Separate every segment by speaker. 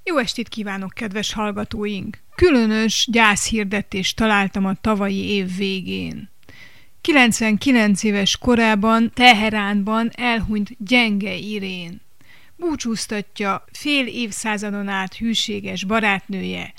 Speaker 1: Jó estét kívánok, kedves hallgatóink! Különös gyászhirdetést találtam a tavalyi év végén. 99 éves korában Teheránban elhunyt Gyenge Irén. Búcsúztatja fél évszázadon át hűséges barátnője,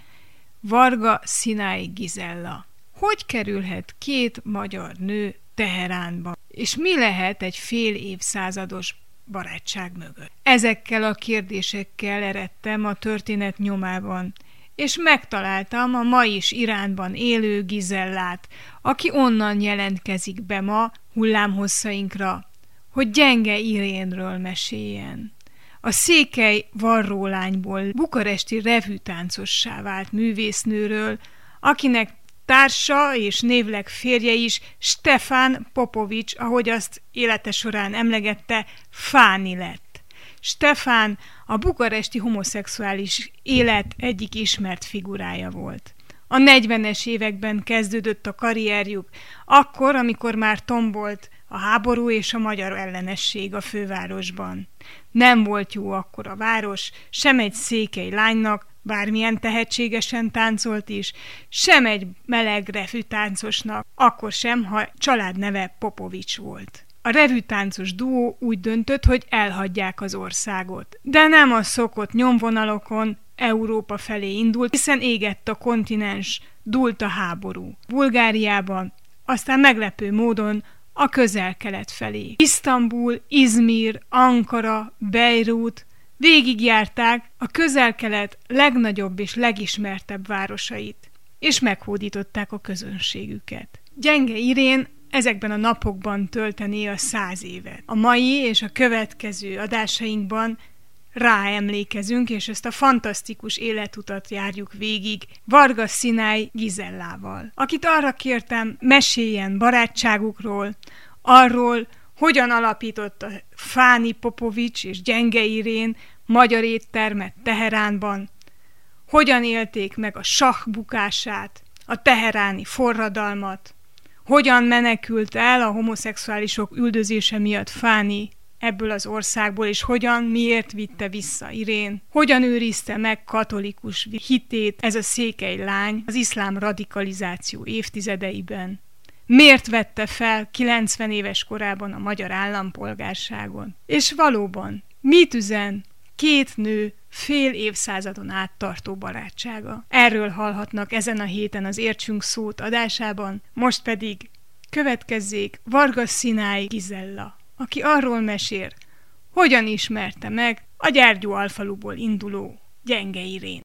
Speaker 1: Varga Sinai Gizella. Hogy kerülhet két magyar nő Teheránba? És mi lehet egy fél évszázados barátság mögött? Ezekkel a kérdésekkel eredtem a történet nyomában, és megtaláltam a ma is Iránban élő Gizellát, aki onnan jelentkezik be ma hullámhosszainkra, hogy Gyenge Irénről meséljen. A székely varrólányból bukaresti revűtáncossá vált művésznőről, akinek társa és névleg férje is Stefan Popovics, ahogy azt élete során emlegette, Fáni lett. Stefan a bukaresti homoszexuális élet egyik ismert figurája volt. A 40-es években kezdődött a karrierjük, akkor, amikor már tombolt a háború és a magyar ellenesség a fővárosban. Nem volt jó akkor a város, sem egy székely lánynak, bármilyen tehetségesen táncolt is, sem egy meleg revűtáncosnak, akkor sem, ha családneve Popovics volt. A revűtáncos duó úgy döntött, hogy elhagyják az országot. De nem a szokott nyomvonalokon Európa felé indult, hiszen égett a kontinens, dúlt a háború. Bulgáriában, aztán meglepő módon a Közel-Kelet felé. Isztambul, Izmir, Ankara, Bejrút végigjárták a Közel-Kelet legnagyobb és legismertebb városait, és meghódították a közönségüket. Gyenge Irén ezekben a napokban töltené a 100 évet. A mai és a következő adásainkban ráemlékezünk, és ezt a fantasztikus életutat járjuk végig Varga Sinai Gizellával, akit arra kértem, meséljen barátságukról, arról, hogyan alapította Fáni Popovics és Gyenge Irén magyar éttermet Teheránban, hogyan élték meg a sah bukását, a teheráni forradalmat, hogyan menekült el a homoszexuálisok üldözése miatt Fáni ebből az országból, és hogyan, miért vitte vissza Irén, hogyan őrizte meg katolikus hitét ez a székely lány az iszlám radikalizáció évtizedeiben, miért vette fel 90 éves korában a magyar állampolgárságon, és valóban mit üzen két nő fél évszázadon át tartó barátsága. Erről hallhatnak ezen a héten az Értsünk szót adásában, most pedig következzék Varga Sinai Gizella, aki arról mesél, hogyan ismerte meg a Gyergyóalfaluból induló Gyenge Irén.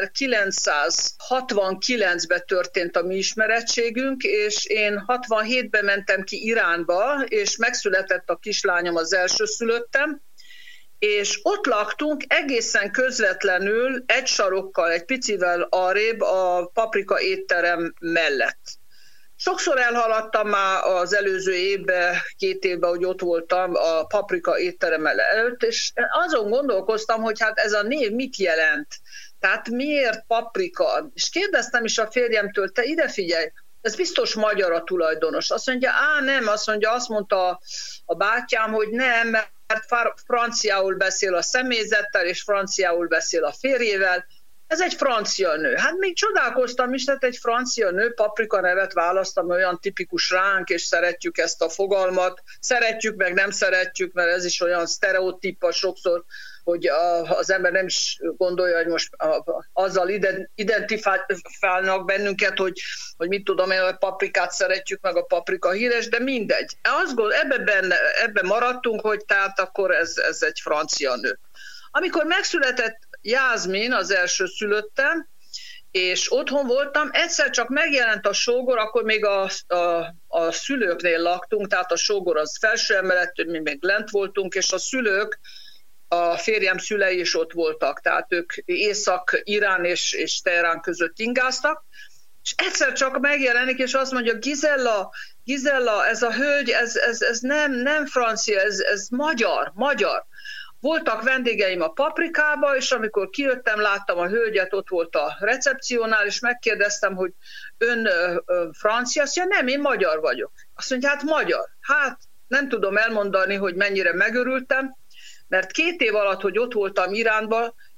Speaker 2: 1969-ben történt a mi ismerettségünk, és én 67-ben mentem ki Iránba, és megszületett a kislányom, az elsőszülöttem, és ott laktunk egészen közvetlenül egy sarokkal, egy picivel arrébb a Paprika étterem mellett. Sokszor elhaladtam már az előző évben, 2 évben, hogy ott voltam a Paprika étterem előtt, és azon gondolkoztam, hogy hát ez a név mit jelent? Tehát miért paprika? És kérdeztem is a férjemtől, te ide figyelj, ez biztos magyar a tulajdonos. Azt mondja, nem, azt mondta a bátyám, hogy nem, mert franciául beszél a személyzettel, és franciául beszél a férjével. Ez egy francia nő. Hát még csodálkoztam is, tehát egy francia nő Paprika nevet választam, olyan tipikus ránk, és szeretjük ezt a fogalmat. Szeretjük, meg nem szeretjük, mert ez is olyan sztereotípa sokszor, hogy az ember nem is gondolja, hogy most azzal identifikálnak bennünket, hogy mit tudom én, a paprikát szeretjük, meg a paprika híres, de mindegy. Ebben maradtunk, hogy tehát akkor ez egy francia nő. Amikor megszületett Jászmin, az első szülöttem, és otthon voltam, egyszer csak megjelent a sógor, akkor még a szülőknél laktunk, tehát a sógor az felső emelet, mi még lent voltunk, és a szülők, a férjem szülei is ott voltak, tehát ők Észak-Irán és Teherán között ingáztak, és egyszer csak megjelenik, és azt mondja, Gizella, ez a hölgy, ez nem francia, ez magyar. Voltak vendégeim a Paprikába, és amikor kijöttem, láttam a hölgyet, ott volt a recepciónál, és megkérdeztem, hogy ön francia? Azt mondja, nem, én magyar vagyok. Azt mondja, hát magyar. Hát nem tudom elmondani, hogy mennyire megörültem, mert 2 év alatt, hogy ott voltam Iránban,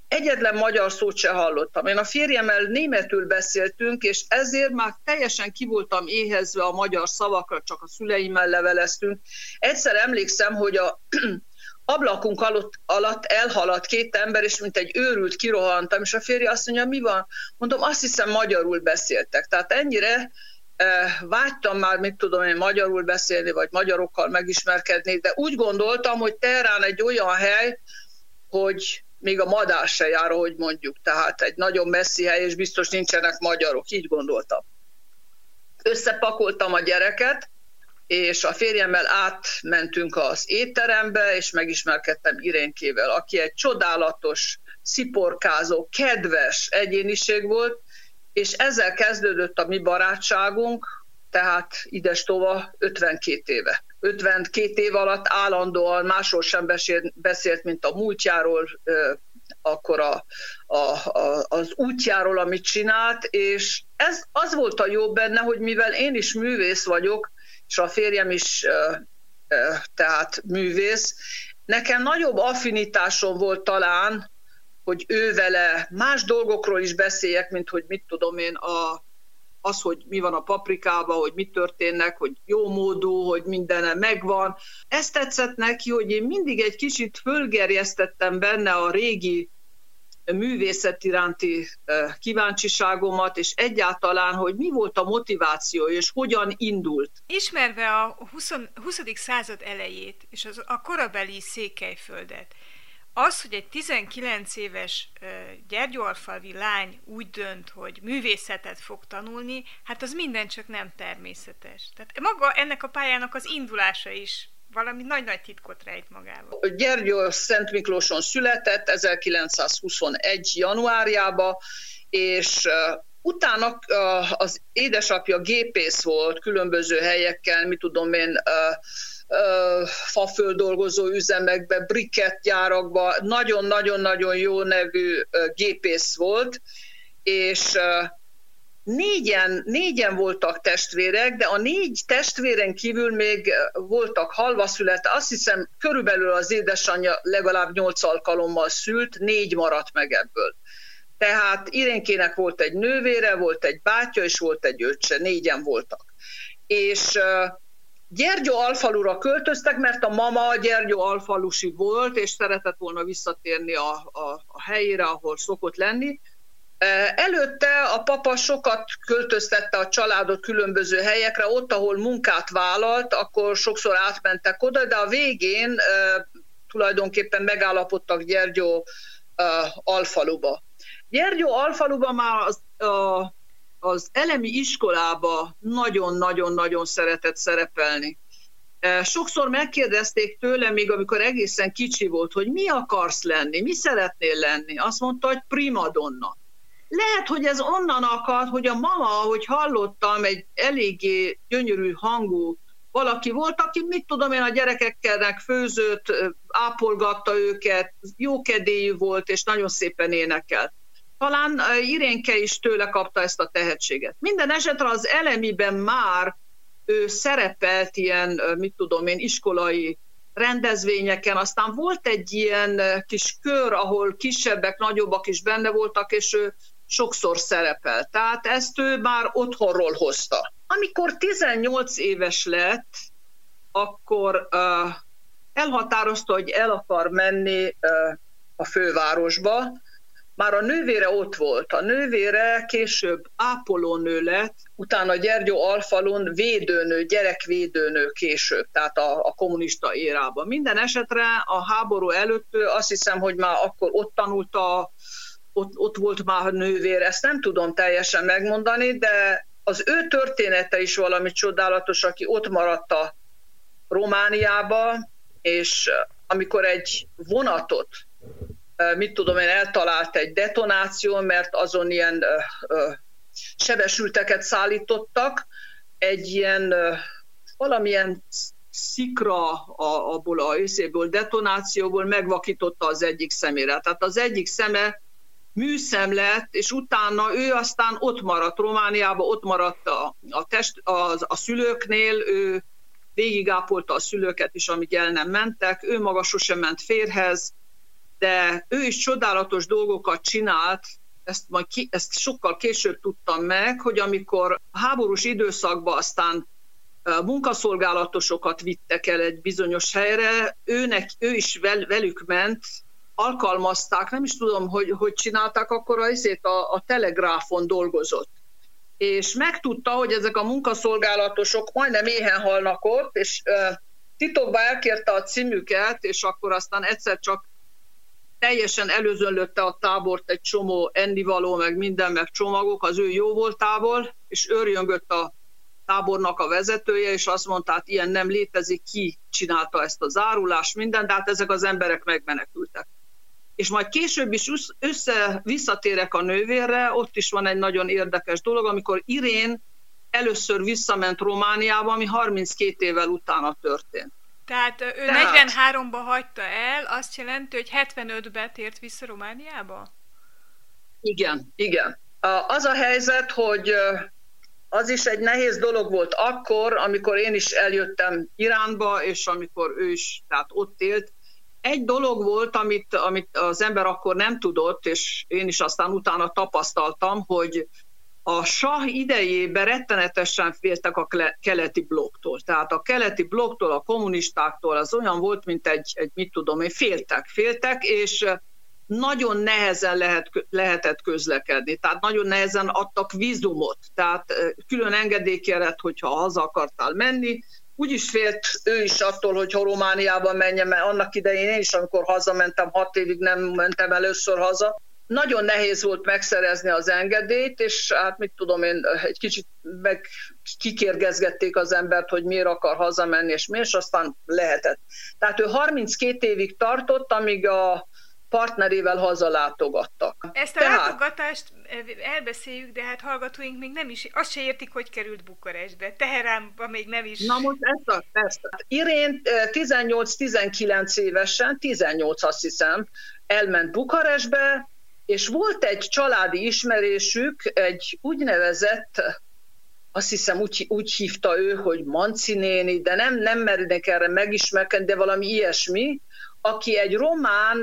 Speaker 2: egyetlen magyar szót se hallottam. Én a férjemmel németül beszéltünk, és ezért már teljesen ki voltam éhezve a magyar szavakra, csak a szüleimmel leveleztünk. Egyszer emlékszem, hogy a ablakunk alatt elhaladt két ember, és mint egy őrült kirohantam, és a férje azt mondja, mi van? Mondom, azt hiszem magyarul beszéltek. Tehát ennyire vágytam már, mit tudom én, magyarul beszélni, vagy magyarokkal megismerkedni, de úgy gondoltam, hogy Teherán egy olyan hely, hogy még a madár se jár, ahogy mondjuk. Tehát egy nagyon messzi hely, és biztos nincsenek magyarok, így gondoltam. Összepakoltam a gyereket, és a férjemmel átmentünk az étterembe, és megismerkedtem Irénkével, aki egy csodálatos, sziporkázó, kedves egyéniség volt, és ezzel kezdődött a mi barátságunk, tehát idestova 52 éve. 52 év alatt állandóan másról sem beszélt, mint a múltjáról, akkor az útjáról, amit csinált, és ez az volt a jó benne, hogy mivel én is művész vagyok, és a férjem is tehát művész, nekem nagyobb affinitásom volt talán, hogy ő vele más dolgokról is beszéljek, mint hogy mit tudom én, az, hogy mi van a paprikában, hogy mi történnek, hogy jó módú, hogy mindene megvan. Ez tetszett neki, hogy én mindig egy kicsit fölgerjesztettem benne a régi művészet iránti kíváncsiságomat, és egyáltalán, hogy mi volt a motiváció, és hogyan indult.
Speaker 1: Ismerve a 20. század elejét, és a korabeli Székelyföldet, az, hogy egy 19 éves gyergyóalfalvi lány úgy dönt, hogy művészetet fog tanulni, hát az minden csak nem természetes. Tehát maga ennek a pályának az indulása is valami nagy-nagy titkot rejt magában.
Speaker 2: Gyergyó Szent Miklóson született 1921. januárjában, és utána az édesapja gépész volt különböző helyekkel, mit tudom én, faföldolgozó üzemekbe, brikettgyárakba, nagyon-nagyon-nagyon jó nevű gépész volt, és négyen voltak testvérek, de a 4 testvéren kívül még voltak halvaszülete. Azt hiszem, körülbelül az édesanyja legalább 8 alkalommal szült, 4 maradt meg ebből. Tehát Irénkének volt egy nővére, volt egy bátyja, és volt egy öccse, 4-en voltak. És Gyergyóalfalura költöztek, mert a mama Gyergyóalfalusi volt, és szeretett volna visszatérni a helyére, ahol szokott lenni. Előtte a papa sokat költöztette a családot különböző helyekre, ott, ahol munkát vállalt, akkor sokszor átmentek oda, de a végén tulajdonképpen megállapodtak Gyergyóalfaluba. Gyergyóalfaluba már az elemi iskolába nagyon-nagyon-nagyon szeretett szerepelni. Sokszor megkérdezték tőle, még amikor egészen kicsi volt, hogy mi akarsz lenni, mi szeretnél lenni. Azt mondta, hogy primadonna. Lehet, hogy ez onnan akad, hogy a mama, ahogy hallottam, egy eléggé gyönyörű hangú valaki volt, aki mit tudom én, a gyerekeknek főzött, ápolgatta őket, jókedélyű volt, és nagyon szépen énekelt. Talán Irénke is tőle kapta ezt a tehetséget. Minden esetre az elemiben már ő szerepelt ilyen, mit tudom én, iskolai rendezvényeken, aztán volt egy ilyen kis kör, ahol kisebbek, nagyobbak is benne voltak, és ő sokszor szerepelt. Tehát ezt ő már otthonról hozta. Amikor 18 éves lett, akkor elhatározta, hogy el akar menni a fővárosba. Már a nővére ott volt. A nővére később ápolónő lett, utána Gyergyóalfalun védőnő, gyerekvédőnő később, tehát a kommunista érában. Minden esetre a háború előtt azt hiszem, hogy már akkor ott tanulta, ott volt már a nővér, ezt nem tudom teljesen megmondani, de az ő története is valami csodálatos, aki ott maradt a Romániába, és amikor egy vonatot, mit tudom én, eltalált egy detonáció, mert azon ilyen sebesülteket szállítottak, egy ilyen valamilyen szikra abból a részéből, detonációból megvakította az egyik szemére. Tehát az egyik szeme műszem lett, és utána ő aztán ott maradt Romániában, ott maradt a szülőknél, ő végigápolta a szülőket is, amíg el nem mentek, ő maga sosem ment férhez, de ő is csodálatos dolgokat csinált, ezt sokkal később tudtam meg, hogy amikor a háborús időszakban aztán munkaszolgálatosokat vittek el egy bizonyos helyre, ő is velük ment, alkalmazták, nem is tudom, hogy csinálták, akkor a telegráfon dolgozott. És megtudta, hogy ezek a munkaszolgálatosok majdnem éhen halnak ott, és titokban elkérte a címüket, és akkor aztán egyszer csak teljesen előzönlötte a tábort egy csomó ennivaló, meg minden, meg csomagok az ő jóvoltából, és őrjöngött a tábornak a vezetője, és azt mondta, hát ilyen nem létezik, ki csinálta ezt a zárulást, minden, de hát ezek az emberek megmenekültek. És majd később is visszatérek a nővérre, ott is van egy nagyon érdekes dolog, amikor Irén először visszament Romániába, ami 32 évvel utána történt.
Speaker 1: Tehát ő 43-ba hagyta el, azt jelenti, hogy 75-ben tért vissza Romániába?
Speaker 2: Igen. Az a helyzet, hogy az is egy nehéz dolog volt akkor, amikor én is eljöttem Iránba, és amikor ő is tehát ott élt. Egy dolog volt, amit az ember akkor nem tudott, és én is aztán utána tapasztaltam, hogy a sah idejében rettenetesen féltek a keleti blokktól. Tehát a keleti blokktól, a kommunistáktól az olyan volt, mint egy mit tudom én, féltek, és nagyon nehezen lehetett közlekedni. Tehát nagyon nehezen adtak vízumot. Tehát külön engedély kellett, hogyha haza akartál menni. Úgyis félt ő is attól, hogy Romániába menjen, mert annak idején én is, amikor hazamentem, 6 évig nem mentem először haza. Nagyon nehéz volt megszerezni az engedélyt, és hát mit tudom én, egy kicsit kikérgezgették az embert, hogy miért akar hazamenni, és miért, és aztán lehetett. Tehát ő 32 évig tartott, amíg a partnerével hazalátogattak.
Speaker 1: Ezt a látogatást elbeszéljük, de hát hallgatóink még nem is, azt se értik, hogy került Bukarestbe. Teheránba még nem is.
Speaker 2: Na most ezt. Irén 18-19 évesen, 18 azt hiszem, elment Bukarestbe, és volt egy családi ismerésük, egy úgynevezett, azt hiszem úgy hívta ő, hogy Manci néni, de nem mernek erre megismerkedni, de valami ilyesmi, aki egy román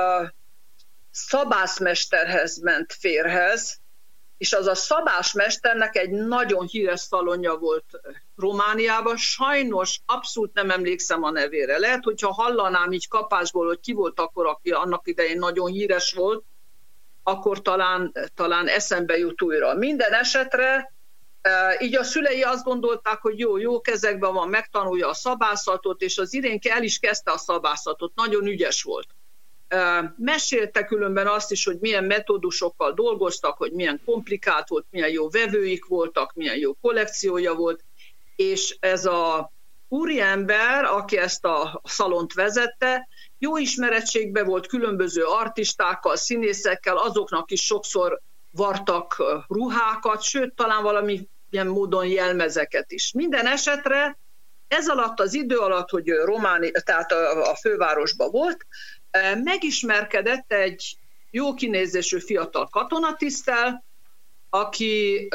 Speaker 2: szabászmesterhez ment férhez, és az a szabásmesternek egy nagyon híres szalonja volt Romániában, sajnos abszolút nem emlékszem a nevére. Lehet, hogyha hallanám így kapásból, hogy ki volt akkor, aki annak idején nagyon híres volt, akkor talán eszembe jut újra. Minden esetre így a szülei azt gondolták, hogy jó kezekben van, megtanulja a szabászatot, és az Irénke el is kezdte a szabászatot, nagyon ügyes volt. Mesélte különben azt is, hogy milyen metódusokkal dolgoztak, hogy milyen komplikált volt, milyen jó vevőik voltak, milyen jó kollekciója volt, és ez a úriember, aki ezt a szalont vezette, jó ismerettségben volt különböző artistákkal, színészekkel, azoknak is sokszor vartak ruhákat, sőt, talán valamilyen módon jelmezeket is. Minden esetre ez alatt az idő alatt, hogy tehát a fővárosban volt, megismerkedett egy jó kinézésű fiatal katonatiszttel, aki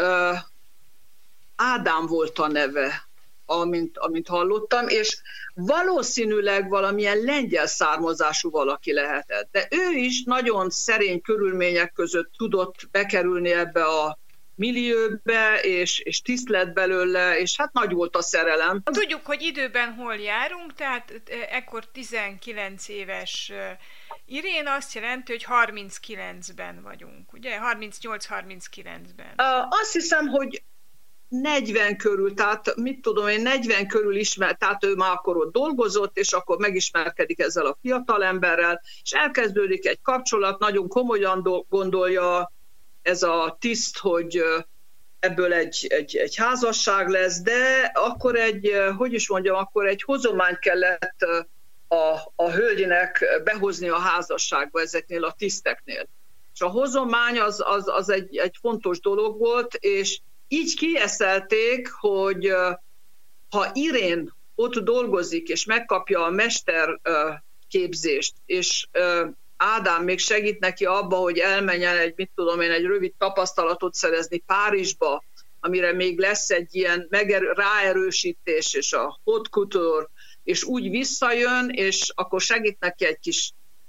Speaker 2: Ádám volt a neve, amint hallottam, és valószínűleg valamilyen lengyel származású valaki lehetett. De ő is nagyon szerény körülmények között tudott bekerülni ebbe a millióbe, és tiszt lett belőle, és hát nagy volt a szerelem.
Speaker 1: Tudjuk, hogy időben hol járunk, tehát ekkor 19 éves Irén azt jelenti, hogy 39-ben vagyunk, ugye? 38-39-ben.
Speaker 2: Azt hiszem, hogy 40 körül, tehát mit tudom én, 40 körül ismert, tehát ő már akkor ott dolgozott, és akkor megismerkedik ezzel a fiatalemberrel, és elkezdődik egy kapcsolat, nagyon komolyan gondolja ez a tiszt, hogy ebből egy házasság lesz, de akkor akkor egy hozományt kellett a hölgynek behozni a házasságba ezeknél a tiszteknél. És a hozomány az egy fontos dolog volt, és így kieszelték, hogy ha Irén ott dolgozik, és megkapja a mesterképzést, és Ádám még segít neki abba, hogy elmenjen egy rövid tapasztalatot szerezni Párizsba, amire még lesz egy ilyen ráerősítés, és a haute couture, és úgy visszajön, és akkor segít neki egy kis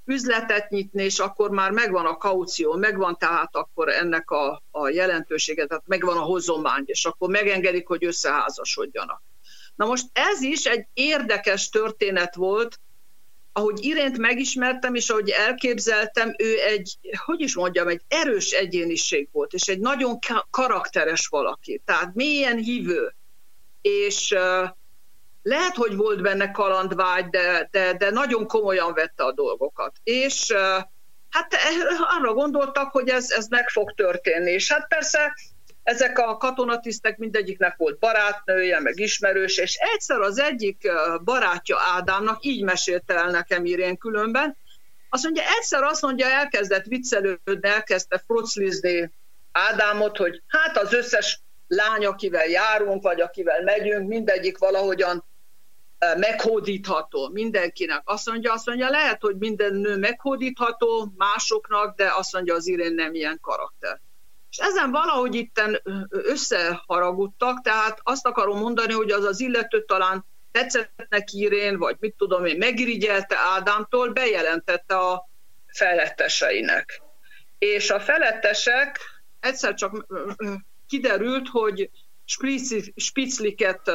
Speaker 2: üzletet nyitni, és akkor már megvan a kaució, megvan tehát akkor ennek a jelentősége, tehát megvan a hozomány, és akkor megengedik, hogy összeházasodjanak. Na most ez is egy érdekes történet volt, ahogy Irént megismertem, és ahogy elképzeltem, ő egy erős egyéniség volt, és egy nagyon karakteres valaki, tehát mélyen hívő, és lehet, hogy volt benne kalandvágy, de nagyon komolyan vette a dolgokat. És hát arra gondoltak, hogy ez meg fog történni. És hát persze ezek a katonatisztek mindegyiknek volt barátnője, meg ismerős, és egyszer az egyik barátja Ádámnak, így mesélte el nekem Irén különben, azt mondja, elkezdett viccelődni, elkezdte froclizni Ádámot, hogy hát az összes lány, akivel járunk, vagy akivel megyünk, mindegyik valahogyan meghódítható mindenkinek. Azt mondja, lehet, hogy minden nő meghódítható másoknak, de azt mondja, az Irén nem ilyen karakter. És ezen valahogy itten összeharagudtak, tehát azt akarom mondani, hogy az illető talán tetszett neki Irén, vagy mit tudom én, megirigyelte Ádámtól, bejelentette a feletteseinek. És a felettesek egyszer csak kiderült, hogy spicliket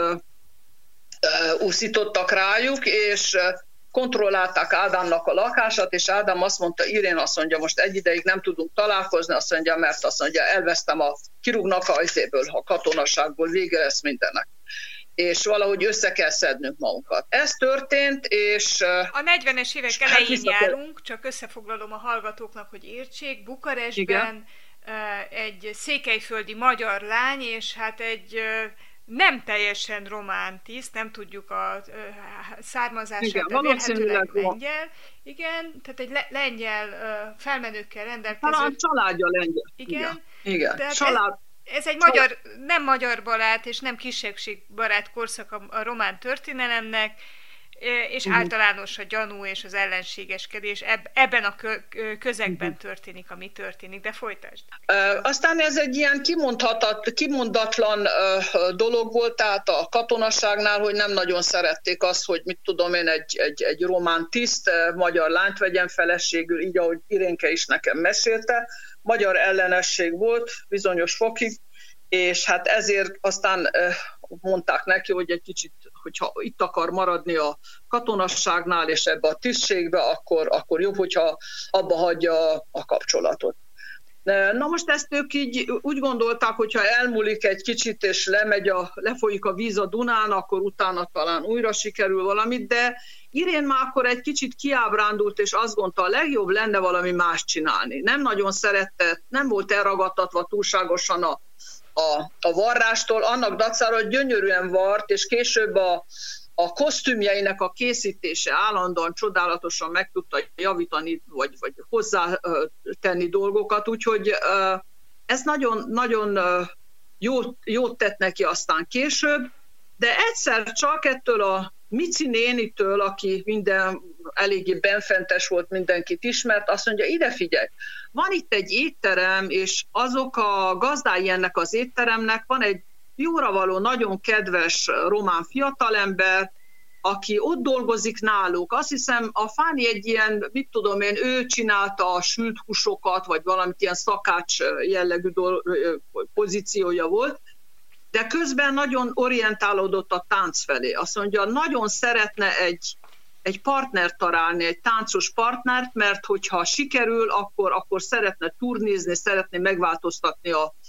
Speaker 2: úszítottak rájuk, és kontrollálták Ádámnak a lakását, és Ádám azt mondta, Irén azt mondja, most egy ideig nem tudunk találkozni, azt mondja, mert azt mondja, elvesztem kirúgnak a katonaságból, vége lesz mindennek. És valahogy össze kell szednünk magunkat. Ez történt, és...
Speaker 1: A 40-es évek elején járunk, csak összefoglalom a hallgatóknak, hogy értsék, Bukarestben egy székelyföldi magyar lány, és hát egy nem teljesen román tiszt, nem tudjuk a származását, de vélhetőleg lengyel. Igen, tehát egy lengyel felmenőkkel rendelkező...
Speaker 2: Talán családja lengyel.
Speaker 1: Igen. Ez egy nem magyar barát és nem kisebbségbarát korszak a román történelemnek, és általános a gyanú és az ellenségeskedés ebben a közegben történik, ami történik, de folytasd.
Speaker 2: Aztán ez egy ilyen kimondatlan dolog volt, tehát a katonaságnál, hogy nem nagyon szerették azt, hogy mit tudom én, egy román tiszt magyar lányt vegyen feleségül, így ahogy Irénke is nekem mesélte, magyar ellenesség volt bizonyos fokig, és hát ezért aztán mondták neki, hogy egy kicsit, hogyha itt akar maradni a katonasságnál és ebbe a tisztségbe, akkor jobb, hogyha abba hagyja a kapcsolatot. Na most ezt ők így úgy gondolták, hogyha elmúlik egy kicsit és lefolyik a víz a Dunán, akkor utána talán újra sikerül valamit, de Irén már akkor egy kicsit kiábrándult, és azt gondolta, a legjobb lenne valami más csinálni. Nem nagyon szerette, nem volt elragadtatva túlságosan a varrástól, annak dacára, hogy gyönyörűen vart, és később a kosztümjeinek a készítése állandóan csodálatosan meg tudta javítani, vagy hozzátenni dolgokat, úgyhogy ez nagyon, nagyon jót tett neki aztán később, de egyszer csak ettől a Mici nénitől, aki minden eléggé benfentes volt, mindenkit ismert, azt mondja, ide figyelj, van itt egy étterem, és azok a gazdái ennek az étteremnek, van egy jóravaló, nagyon kedves román fiatalember, aki ott dolgozik náluk. Azt hiszem, a Fáni egy ilyen, mit tudom én, ő csinálta a sült húsokat, vagy valamit ilyen szakács jellegű pozíciója volt, de közben nagyon orientálódott a tánc felé. Azt mondja, nagyon szeretne egy partnert találni, egy táncos partnert, mert hogyha sikerül, akkor szeretne turnézni, szeretné megváltoztatni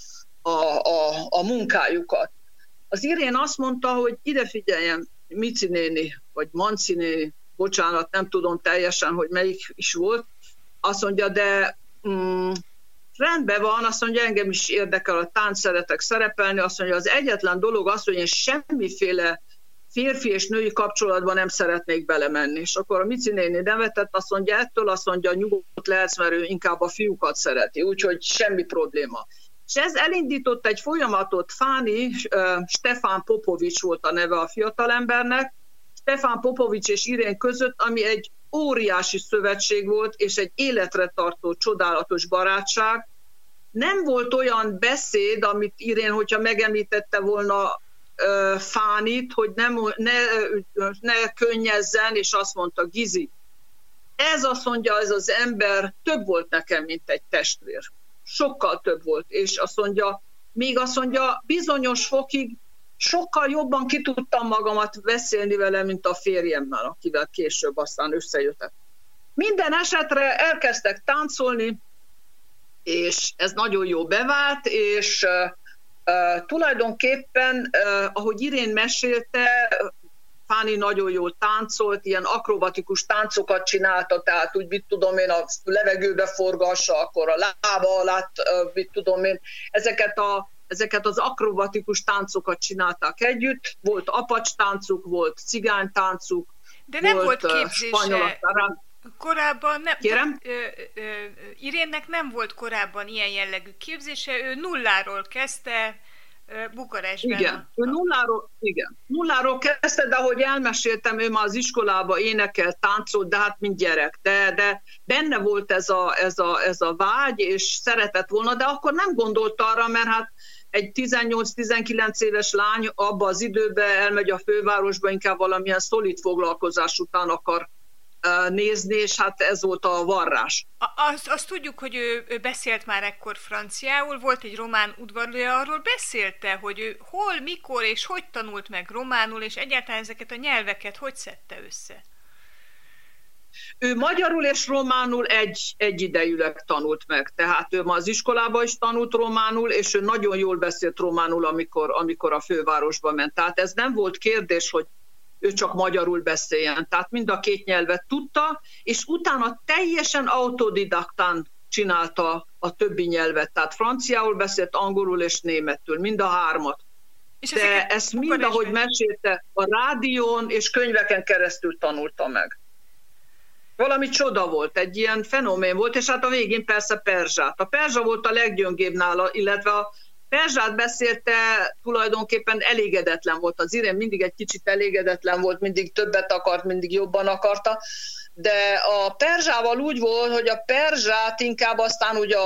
Speaker 2: a munkájukat. Az Irén azt mondta, hogy ide figyeljen, Mici néni, vagy Manci néni, bocsánat, nem tudom teljesen, hogy melyik is volt, azt mondja, de rendben van, azt mondja, engem is érdekel a tánc, szeretek szerepelni, azt mondja, az egyetlen dolog az, hogy én semmiféle férfi és női kapcsolatban nem szeretnék belemenni. És akkor a Mici néni nevetett, azt mondja, ettől azt mondja, nyugodt lehetsz, mert ő inkább a fiúkat szereti, úgyhogy semmi probléma. És ez elindított egy folyamatot, Fáni, Stefán Popovics volt a neve a fiatalembernek, Stefán Popovics és Irén között, ami egy óriási szövetség volt, és egy életre tartó, csodálatos barátság. Nem volt olyan beszéd, amit Irén, hogyha megemlítette volna Fánit, hogy ne könnyezzen, és azt mondta, Gizi, ez azt mondja, ez az ember több volt nekem, mint egy testvér. Sokkal több volt, és még azt mondja, bizonyos fokig sokkal jobban ki tudtam magamat beszélni vele, mint a férjemmel, akivel később aztán összejöttek. Minden esetre elkezdtek táncolni, és ez nagyon jó bevált, és tulajdonképpen, ahogy Irén mesélte, Fanny nagyon jól táncolt, ilyen akrobatikus táncokat csinálta, tehát úgy, mit tudom én, a levegőbe forgassa, akkor a lába alatt, mit tudom én, ezeket az akrobatikus táncokat csinálták együtt. Volt apacs táncuk, volt cigánytáncuk,
Speaker 1: de nem volt képzése korábban. Irénnek nem volt korábban ilyen jellegű képzése, ő nulláról kezdte Bukarestben.
Speaker 2: Igen, ő nulláról kezdte, de ahogy elmeséltem, ő már az iskolába énekelt, táncolt, de hát mint gyerek. De benne volt ez a vágy, és szeretett volna, de akkor nem gondolt arra, mert hát egy 18-19 éves lány abba az időben elmegy a fővárosba, inkább valamilyen szolid foglalkozás után akar nézni, és hát ez volt a varrás.
Speaker 1: Azt tudjuk, hogy ő beszélt már ekkor franciául, volt egy román udvarlója, arról beszélte, hogy ő hol, mikor és hogy tanult meg románul, és egyáltalán ezeket a nyelveket hogy szedte össze?
Speaker 2: Ő magyarul és románul egyidejűleg tanult meg, tehát ő ma az iskolában is tanult románul, és ő nagyon jól beszélt románul, amikor a fővárosba ment. Tehát ez nem volt kérdés, hogy ő csak magyarul beszéljen. Tehát mind a két nyelvet tudta, és utána teljesen autodidaktán csinálta a többi nyelvet. Tehát franciául beszélt, angolul és németül, mind a hármat. De ezt mind, ahogy mesélte, a rádión és könyveken keresztül tanulta meg. Valami csoda volt, egy ilyen fenomén volt, és hát a végén persze perzsát. A perzsa volt a leggyöngébb nála, illetve a perzsát beszélte, tulajdonképpen elégedetlen volt. Az Irén mindig egy kicsit elégedetlen volt, mindig többet akart, mindig jobban akarta, de a perzsával úgy volt, hogy a perzsát inkább aztán úgy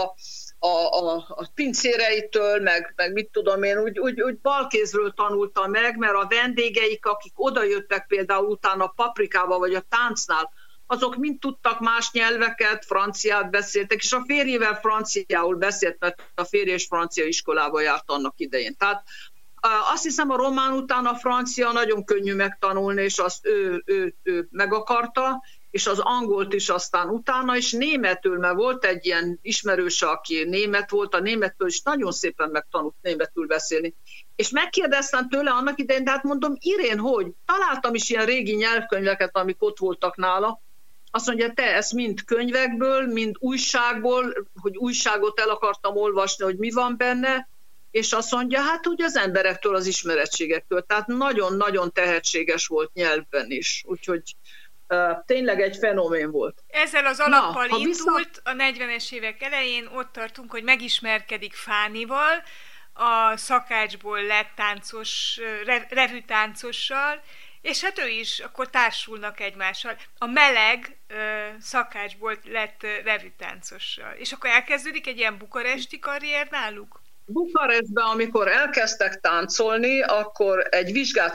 Speaker 2: a pincéreitől, meg mit tudom én, úgy balkézről tanulta meg, mert a vendégeik, akik odajöttek például utána a Paprikába vagy a táncnál, azok mind tudtak más nyelveket, franciát beszéltek, és a férjével franciául beszélt, mert a férje és francia iskolába járt annak idején. Tehát azt hiszem, a román után a francia nagyon könnyű megtanulni, és azt ő meg akarta, és az angolt is aztán utána, és németül, mert volt egy ilyen ismerőse, aki német volt, a németől is nagyon szépen megtanult németül beszélni. És megkérdeztem tőle annak idején, de hát mondom, Irén, hogy? Találtam is ilyen régi nyelvkönyveket, amik ott voltak nála. Azt mondja, te ezt mind könyvekből, mind újságból, hogy újságot el akartam olvasni, hogy mi van benne, és azt mondja, hát úgy az emberektől, az ismeretségektől. Tehát nagyon-nagyon tehetséges volt nyelvben is. Úgyhogy tényleg egy fenomén volt.
Speaker 1: Ezzel az alappal indult a 40-es évek elején, ott tartunk, hogy megismerkedik Fannyval, a szakácsból lett táncos, revűtáncossal, és hát ő is, akkor társulnak egymással. A meleg szakácsból lett revűtáncossal. És akkor elkezdődik egy ilyen bukaresti karrier náluk?
Speaker 2: Bukarestben, amikor elkezdtek táncolni, akkor egy vizsgát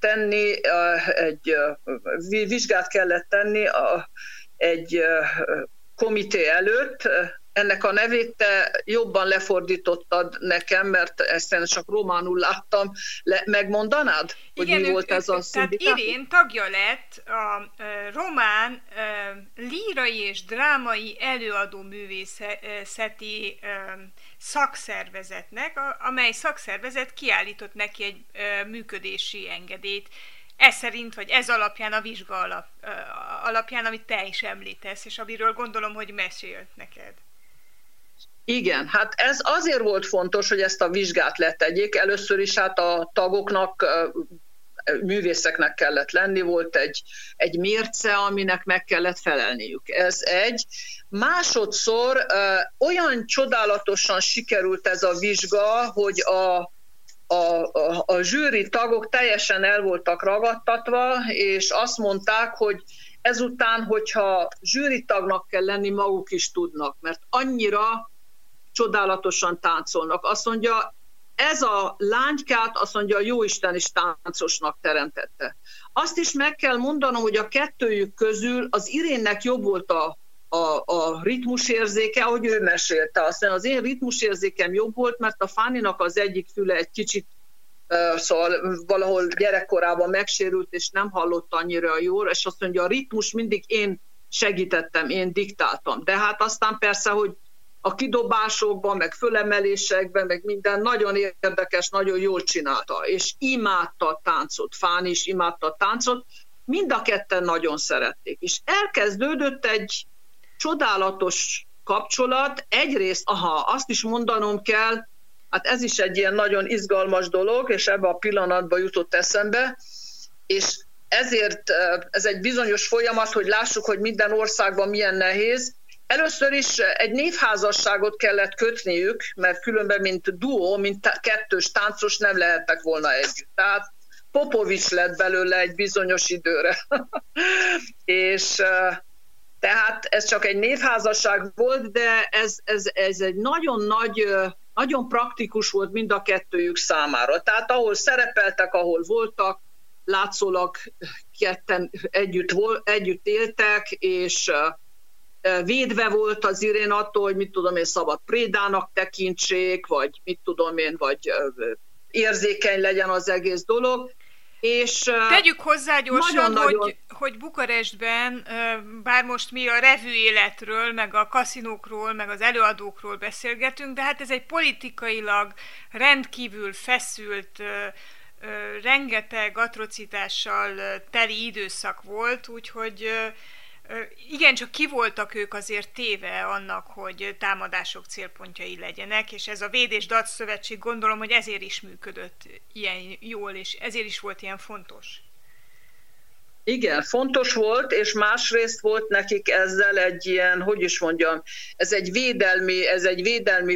Speaker 2: kellett tenni, egy komité előtt. Ennek a nevét te jobban lefordítottad nekem, mert ezt én csak románul láttam. Megmondanád, hogy
Speaker 1: igen,
Speaker 2: mi volt ez a szindikátus?
Speaker 1: Tehát Irén tagja lett a román lírai és drámai előadó művészeti szakszervezetnek, amely szakszervezet kiállított neki egy működési engedélyt. Ez szerint, vagy ez alapján, a vizsga alapján, amit te is említesz, és amiről gondolom, hogy mesélt neked.
Speaker 2: Igen, hát ez azért volt fontos, hogy ezt a vizsgát letegyék. Először is hát a tagoknak, művészeknek kellett lenni, volt egy mérce, aminek meg kellett felelniük. Ez egy. Másodszor olyan csodálatosan sikerült ez a vizsga, hogy a zsűri tagok teljesen el voltak ragadtatva, és azt mondták, hogy ezután, hogyha zsűri tagnak kell lenni, maguk is tudnak, mert annyira csodálatosan táncolnak. Azt mondja, ez a lánykát, azt mondja, a Jóisten is táncosnak teremtette. Azt is meg kell mondanom, hogy a kettőjük közül az Irénnek jobb volt a ritmusérzéke, ahogy ő mesélte. Aztán az én ritmusérzékem jobb volt, mert a Fannynak az egyik füle egy kicsit szóval valahol gyerekkorában megsérült, és nem hallott annyira jól, és azt mondja, a ritmus mindig én segítettem, én diktáltam. De hát aztán persze, hogy a kidobásokban, meg fölemelésekben, meg minden nagyon érdekes, nagyon jól csinálta, és imádta a táncot, Fanny is imádta a táncot, mind a ketten nagyon szerették. És elkezdődött egy csodálatos kapcsolat, egyrészt, azt is mondanom kell, hát ez is egy ilyen nagyon izgalmas dolog, és ebbe a pillanatban jutott eszembe, és ezért ez egy bizonyos folyamat, hogy lássuk, hogy minden országban milyen nehéz. Először is egy névházasságot kellett kötniük, mert különben, mint duó, mint kettős táncos nem lehettek volna együtt. Tehát Popovics lett belőle egy bizonyos időre. És tehát ez csak egy névházasság volt, de ez egy nagyon nagy, nagyon praktikus volt mind a kettőjük számára. Tehát ahol szerepeltek, ahol voltak, látszólag ketten együtt éltek, és védve volt az Irén attól, hogy mit tudom én, szabad prédának tekintsék, vagy mit tudom én, vagy érzékeny legyen az egész dolog. És
Speaker 1: tegyük hozzá gyorsan, hogy Bukarestben, bár most mi a revű életről, meg a kaszinókról, meg az előadókról beszélgetünk, de hát ez egy politikailag rendkívül feszült, rengeteg atrocitással teli időszak volt, úgyhogy igencsak ki voltak ők azért téve annak, hogy támadások célpontjai legyenek, és ez a Véd és Dac Szövetség, gondolom, hogy ezért is működött ilyen jól, és ezért is volt ilyen fontos.
Speaker 2: Igen, fontos volt, és másrészt volt nekik ezzel egy ilyen, hogy is mondjam, ez egy védelmi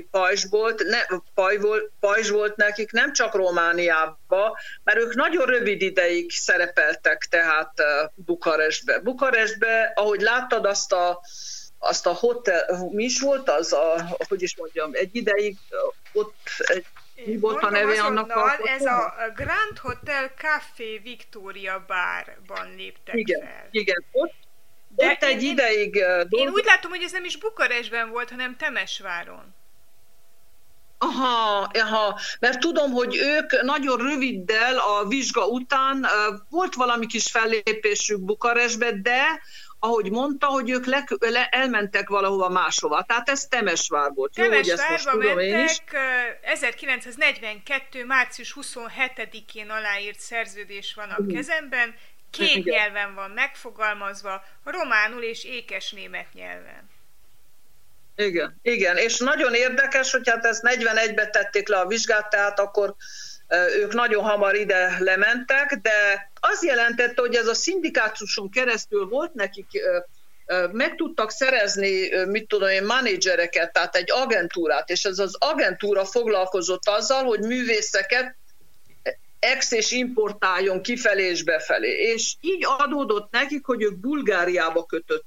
Speaker 2: pajzs volt nekik, nem csak Romániában, mert ők nagyon rövid ideig szerepeltek tehát Bukarestbe. Bukarestbe, ahogy láttad azt a hotel, mi is volt az, hogy is mondjam, egy ideig ott mi volt a neve annak a
Speaker 1: ez a Grand Hotel Café Victoria Barban léptek fel.
Speaker 2: Igen, ott egy ideig...
Speaker 1: Én úgy látom, hogy ez nem is Bukarestben volt, hanem Temesváron.
Speaker 2: Aha, mert tudom, hogy ők nagyon röviddel a vizsga után volt valami kis fellépésük Bukarestbe, de ahogy mondta, hogy ők elmentek valahova máshova. Tehát ez Temesvár volt.
Speaker 1: Temesvárba mentek, 1942. március 27-én aláírt szerződés van a kezemben, 2 nyelven van megfogalmazva, románul és ékesnémet nyelven.
Speaker 2: Igen, és nagyon érdekes, hogy hát ezt 41-ben tették le a vizsgát, tehát akkor ők nagyon hamar ide lementek, de az jelentette, hogy ez a szindikátuson keresztül volt nekik, meg tudtak szerezni, mit tudom én, menedzsereket, tehát egy agentúrát, és ez az agentúra foglalkozott azzal, hogy művészeket és importáljon kifelé és befelé. És így adódott nekik, hogy ők Bulgáriába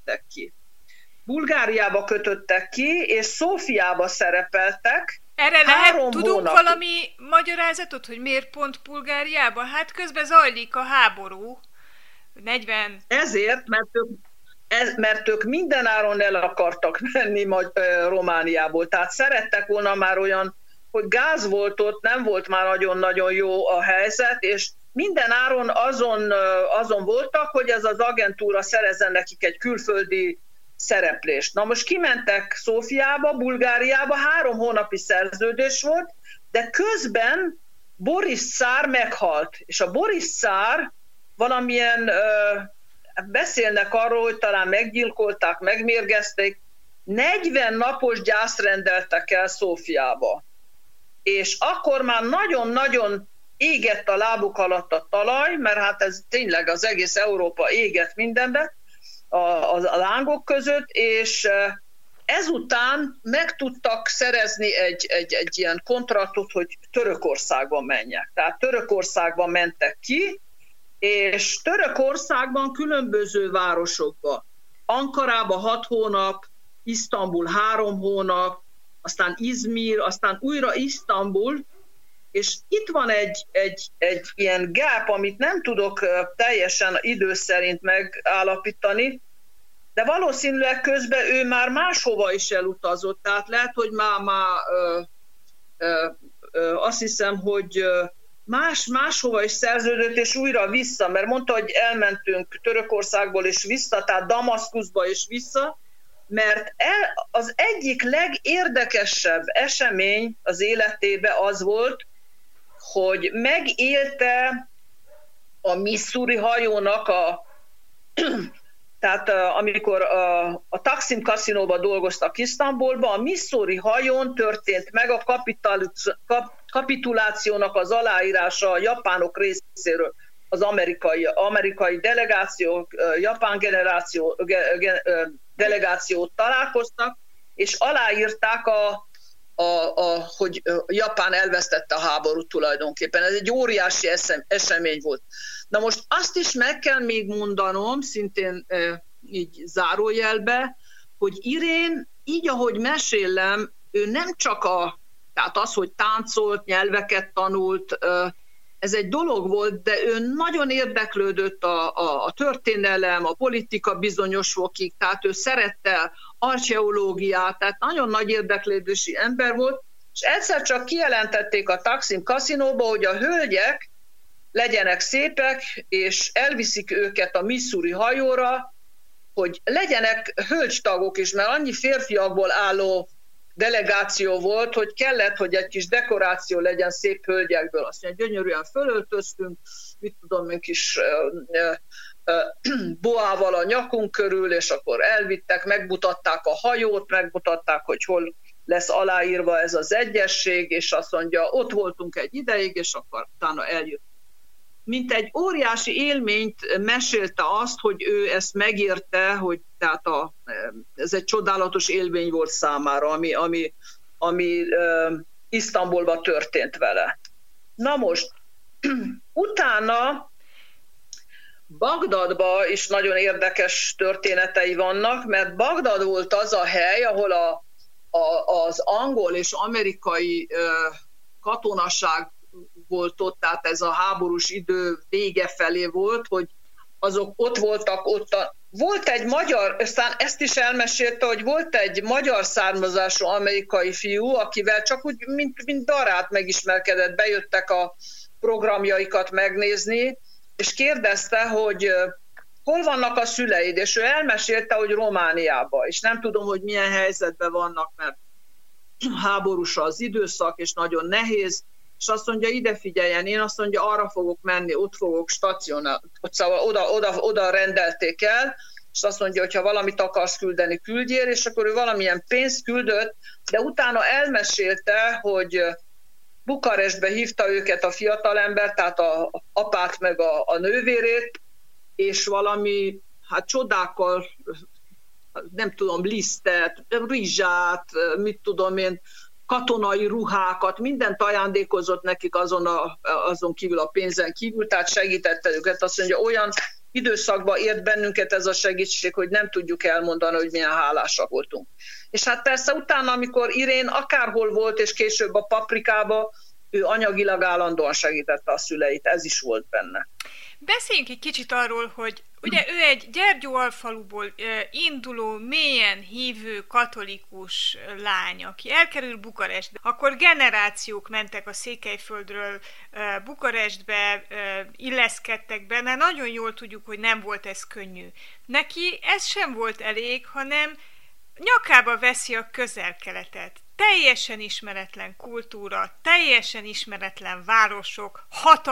Speaker 2: kötöttek ki, és Szófiába szerepeltek.
Speaker 1: Erre tudunk valami magyarázatot, hogy miért pont Bulgáriába? Hát közben zajlik a háború. 40...
Speaker 2: Ezért, mert ők mindenáron el akartak menni Romániából. Tehát szerettek volna már olyan, hogy gáz volt ott, nem volt már nagyon-nagyon jó a helyzet, és mindenáron azon voltak, hogy ez az agentúra szerezzen nekik egy külföldi szereplést. Na most kimentek Szófiába, Bulgáriába, 3 hónapi szerződés volt, de közben Boris cár meghalt. És a Boris cár valamilyen, beszélnek arról, hogy talán meggyilkolták, megmérgezték, 40 napos gyászt rendeltek el Szófiába. És akkor már nagyon-nagyon égett a lábuk alatt a talaj, mert hát ez tényleg az egész Európa égett mindenbe, a lángok között, és ezután meg tudtak szerezni egy ilyen kontraktot, hogy Törökországban menjek. Tehát Törökországban mentek ki, és Törökországban különböző városokba. Ankarában 6 hónap, Isztambul 3 hónap, aztán Izmir, aztán újra Isztambul, És itt van egy ilyen gap, amit nem tudok teljesen idő szerint megállapítani, de valószínűleg közben ő már máshova is elutazott. Tehát lehet, hogy már azt hiszem, hogy máshova is szerződött, és újra vissza, mert mondta, hogy elmentünk Törökországból és vissza, tehát Damaszkuszba és vissza, mert az egyik legérdekesebb esemény az életében az volt, hogy megélte a Missouri hajónak tehát amikor a Taksim kaszinóban dolgoztak Isztambulban, a Missouri hajón történt meg a kapitulációnak az aláírása a japánok részéről. Az amerikai delegáció, japán delegációt találkoztak, és aláírták hogy Japán elvesztette a háborút tulajdonképpen. Ez egy óriási esemény volt. Na most azt is meg kell még mondanom, szintén így zárójelbe, hogy Irén, így ahogy mesélem, ő nem csak tehát az, hogy táncolt, nyelveket tanult, ez egy dolog volt, de ő nagyon érdeklődött a történelem, a politika bizonyos fokig, tehát ő szerette archeológiát, tehát nagyon nagy érdeklődési ember volt, és egyszer csak kijelentették a Taksim kaszinóba, hogy a hölgyek legyenek szépek, és elviszik őket a Missouri hajóra, hogy legyenek hölgytagok is, mert annyi férfiakból álló delegáció volt, hogy kellett, hogy egy kis dekoráció legyen szép hölgyekből. Azt mondja, gyönyörűen fölöltöztünk, mit tudom, egy kis boával a nyakunk körül, és akkor elvittek, megmutatták a hajót, megmutatták, hogy hol lesz aláírva ez az egyesség, és azt mondja, ott voltunk egy ideig, és akkor utána eljött. Mint egy óriási élményt mesélte azt, hogy ő ezt megérte, hogy tehát ez egy csodálatos élmény volt számára, ami Isztambulban történt vele. Na most, utána Bagdadban is nagyon érdekes történetei vannak, mert Bagdad volt az a hely, ahol az angol és amerikai katonaság volt ott, tehát ez a háborús idő vége felé volt, hogy azok ott voltak, volt egy magyar, aztán ezt is elmesélte, hogy volt egy magyar származású amerikai fiú, akivel csak úgy, mint darát megismerkedett, bejöttek a programjaikat megnézni, és kérdezte, hogy hol vannak a szüleid, és ő elmesélte, hogy Romániában, és nem tudom, hogy milyen helyzetben vannak, mert háborús az időszak, és nagyon nehéz, és azt mondja, ide figyeljen, én azt mondja, arra fogok menni, ott fogok stacionálni, szóval oda rendelték el, és azt mondja, hogy ha valamit akarsz küldeni, küldjél, és akkor ő valamilyen pénzt küldött, de utána elmesélte, hogy Bukarestbe hívta őket a fiatalember, tehát az apát meg a nővérét, és valami, csodákkal, nem tudom, lisztet, rizsát, mit tudom én, katonai ruhákat, mindent ajándékozott nekik azon kívül, a pénzen kívül, tehát segítette őket. Azt mondja, olyan időszakban ért bennünket ez a segítség, hogy nem tudjuk elmondani, hogy milyen hálásak voltunk. És hát persze utána, amikor Irén akárhol volt, és később a Paprikába, ő anyagilag állandóan segítette a szüleit, ez is volt benne.
Speaker 1: Beszéljünk egy kicsit arról, hogy ugye ő egy Gyergyóalfaluból induló, mélyen hívő katolikus lány, aki elkerül Bukarestbe. Akkor generációk mentek a Székelyföldről Bukarestbe, illeszkedtek benne. Nagyon jól tudjuk, hogy nem volt ez könnyű. Neki ez sem volt elég, hanem nyakába veszi a Közel-Keletet. Teljesen ismeretlen kultúra, teljesen ismeretlen városok,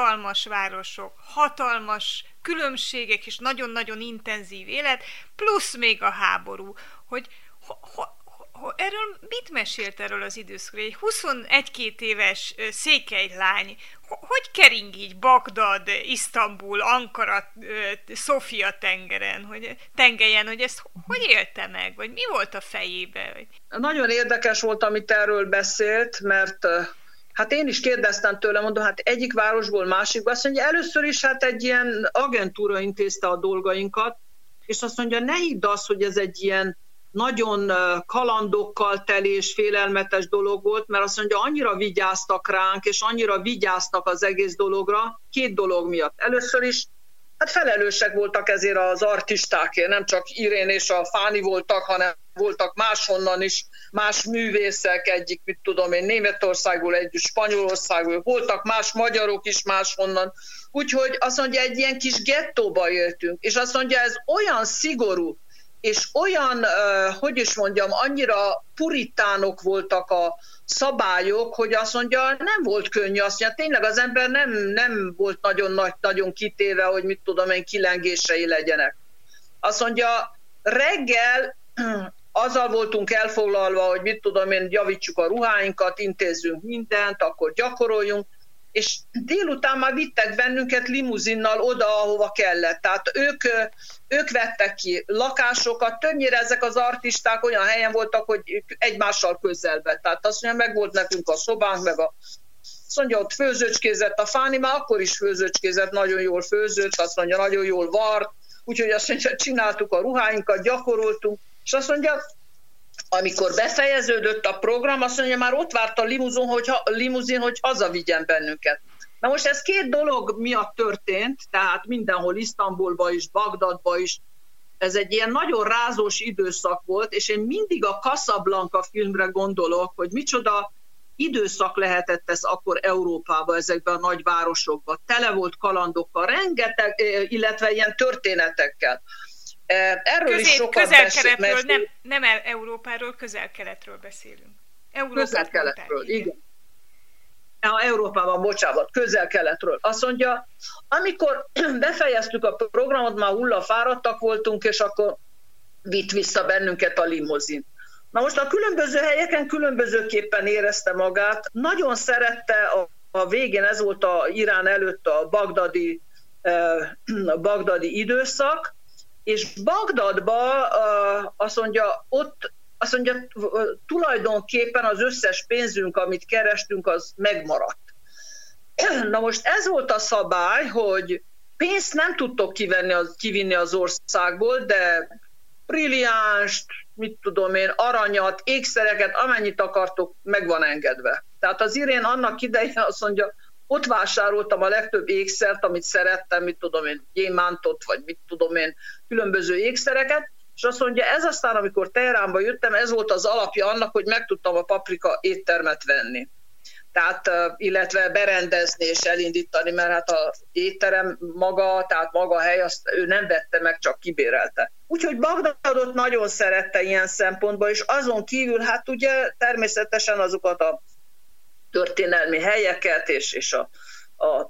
Speaker 1: hatalmas különbségek és nagyon-nagyon intenzív élet, plusz még a háború. Hogy erről mit mesélt erről az időszakról? Egy 21-22 éves székelylány, hogy kering így Bagdad, Isztambul, Ankara, Szofia tengelyen, hogy ezt hogy élte meg, vagy mi volt a fejébe?
Speaker 2: Nagyon érdekes volt, amit erről beszélt, mert hát én is kérdeztem tőle, mondom, hát egyik városból másikba, azt mondja, először is hát egy ilyen agentúra intézte a dolgainkat, és azt mondja, ne hidd azt, hogy ez egy ilyen nagyon kalandokkal teli és félelmetes dolog volt, mert azt mondja, annyira vigyáztak ránk, és annyira vigyáztak az egész dologra, 2 dolog miatt. Először is hát felelősek voltak ezért az artistákért, nem csak Irén és a Fáni voltak, hanem voltak máshonnan is, más művészek, egyik, mit tudom én, Németországból, egyik Spanyolországból, voltak más magyarok is máshonnan. Úgyhogy azt mondja, egy ilyen kis gettóba éltünk, és azt mondja, ez olyan szigorú, és olyan, hogy is mondjam, annyira puritánok voltak a szabályok, hogy azt mondja, nem volt könnyű, azt mondja, tényleg az ember nem volt nagyon kitéve, hogy mit tudom én, kilengései legyenek. Azt mondja, reggel azzal voltunk elfoglalva, hogy mit tudom én, javítsuk a ruháinkat, intézzünk mindent, akkor gyakoroljunk, és délután már vittek bennünket limuzinnal oda, ahova kellett. Tehát ők vettek ki lakásokat, többnyire ezek az artisták olyan helyen voltak, hogy egymással közelbe. Tehát azt mondja, meg volt nekünk a szobánk, meg azt mondja, ott főzőcskézett a Fáni, már akkor is főzőcskézett, nagyon jól főzött, azt mondja, nagyon jól vart, úgyhogy azt mondja, csináltuk a ruháinkat, gyakoroltunk, és azt mondja, amikor befejeződött a program, azt mondja, már ott várt a limuzin, hogy hazavigyen bennünket. Na most ez 2 dolog miatt történt, tehát mindenhol Isztambulban is, Bagdadban is, ez egy ilyen nagyon rázós időszak volt, és én mindig a Casablanca filmre gondolok, hogy micsoda időszak lehetett ez akkor Európában, ezekben a nagyvárosokban. Tele volt kalandokkal, rengeteg, illetve ilyen történetekkel. Erről is sokat
Speaker 1: közel-keletről, nem Európáról, közel-keletről beszélünk.
Speaker 2: Közel-keletről, igen. Európában, bocsánat, közel-keletről. Azt mondja, amikor befejeztük a programot, már hullafáradtak voltunk, és akkor vitt vissza bennünket a limuzin. Na most a különböző helyeken különbözőképpen érezte magát. Nagyon szerette a végén, ez volt a Irán előtt a bagdadi időszak, és Bagdadban azt mondja, tulajdonképpen az összes pénzünk, amit kerestünk, az megmaradt. Na most ez volt a szabály, hogy pénzt nem tudtok kivinni az országból, de brilliánst, mit tudom én, aranyat, ékszereket, amennyit akartok, meg van engedve. Tehát az Irén annak idején azt mondja, ott vásároltam a legtöbb ékszert, amit szerettem, mit tudom én, gyémántot, vagy mit tudom én, különböző ékszereket, és azt mondja, ez aztán, amikor Teheránba jöttem, ez volt az alapja annak, hogy meg tudtam a Paprika éttermet venni. Tehát, illetve berendezni és elindítani, mert hát az étterem maga, tehát maga a hely, azt ő nem vette meg, csak kibérelte. Úgyhogy Bagdadot nagyon szerette ilyen szempontból, és azon kívül, hát ugye természetesen azokat a történelmi helyeket, és a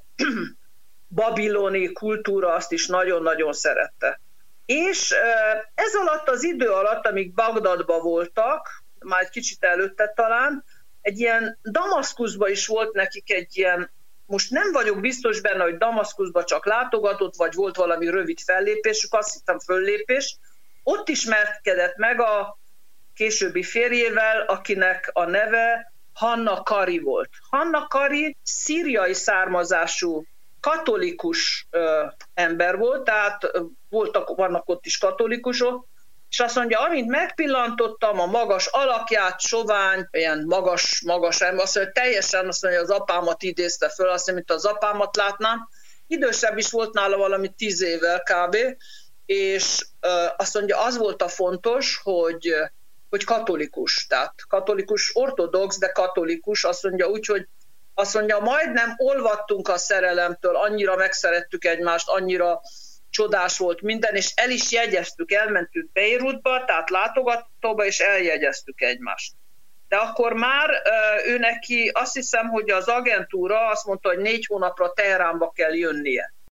Speaker 2: babiloni kultúra azt is nagyon-nagyon szerette. És ez alatt az idő alatt, amíg Bagdadban voltak, már egy kicsit előtte talán, egy ilyen Damaszkuszban is volt nekik egy ilyen, most nem vagyok biztos benne, hogy Damaszkuszban csak látogatott, vagy volt valami rövid fellépésük, azt hittem föllépés. Ott ismerkedett meg a későbbi férjével, akinek a neve Hanna Kari volt. Hanna Kari szíriai származású katolikus ember volt, tehát vannak ott is katolikusok, és azt mondja, amint megpillantottam a magas alakját, sovány, ilyen magas ember, azt mondja, teljesen azt mondja, az apámat idézte föl, azt mondja, mint az apámat látnám. Idősebb is volt nála valami 10 évvel kb. És azt mondja, az volt a fontos, hogy katolikus, tehát katolikus, ortodox, de katolikus, azt mondja úgy, hogy azt mondja, majdnem olvadtunk a szerelemtől, annyira megszerettük egymást, annyira csodás volt minden, és el is jegyeztük, elmentünk Beirutba, tehát látogatóba, és eljegyeztük egymást. De akkor már ő neki azt hiszem, hogy az agentúra azt mondta, hogy 4 hónapra Teheránba kell jönnie.